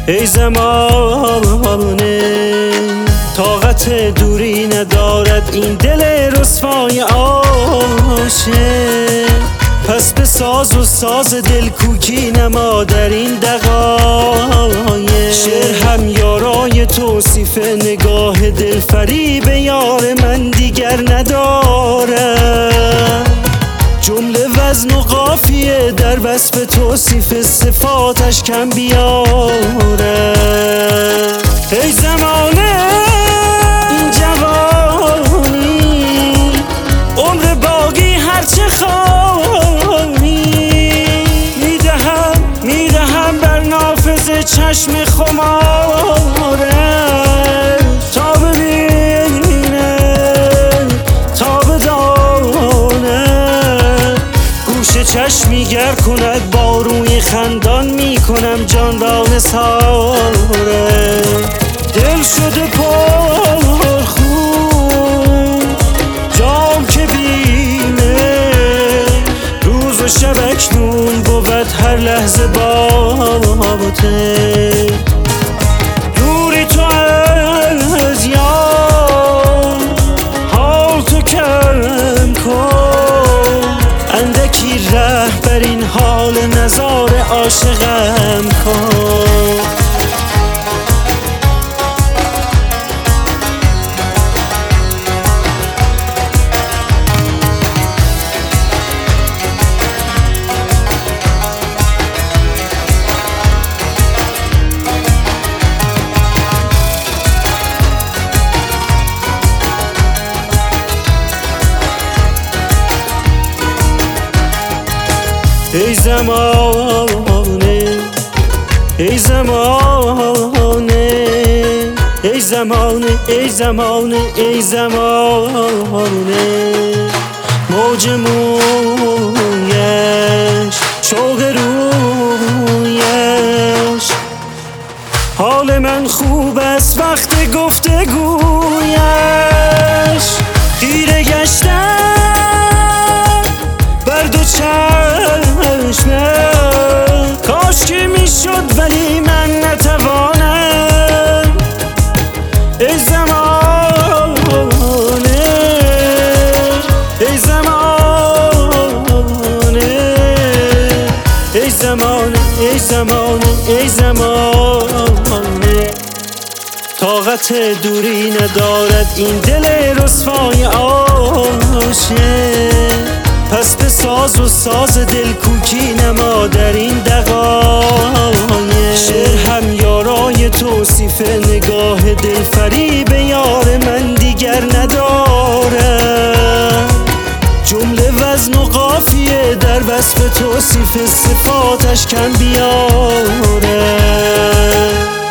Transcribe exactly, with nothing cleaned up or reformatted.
ای زمانه طاقت دوری ندارد این دل رسوای عاشق، پس به ساز و ساز دل کوکی نما در این دقایق. شعر هم یارای توصیف نگاه دل فریب یار من دیگر ندارد، جمله وزن و قافیه در وصف توصیف صفاتش کم بیاره. ای زمانه این جوانی عمر باقی هرچه خواهی میدهم میدهم بر نافذ چشم خماره تا ببینه تا بدانه، گوش چشمی گر کند با روی خندان میکنم جان را نثاره. دل شده پر خون جام که بیمه، روز و شب اکنون بود هر لحظه باته. دوری تو از یار حال تو کم کن، اندکی ره بر این حال نظار عاشقم کن. ای زمانه ای زمانه ای زمانه ای زمانه ای زمانه، موج مویش شوق رویش، حال من خوب است وقت گفتگویش. خیره گشتم بر دو چشمه، کاش که میشد ولی من نتوانم. ای زمانه ای زمانه ای زمانه ای زمانه ای زمانه، طاقت دوری ندارد این دل رسوای عاشق، پس به ساز و ساز دل کوکی نما در این دقایق. شعر هم یارای توصیف نگاه دل فریب یار من دیگر نداره، جمله وزن و قافیه در وصف توصیف صفاتش کم بیاره.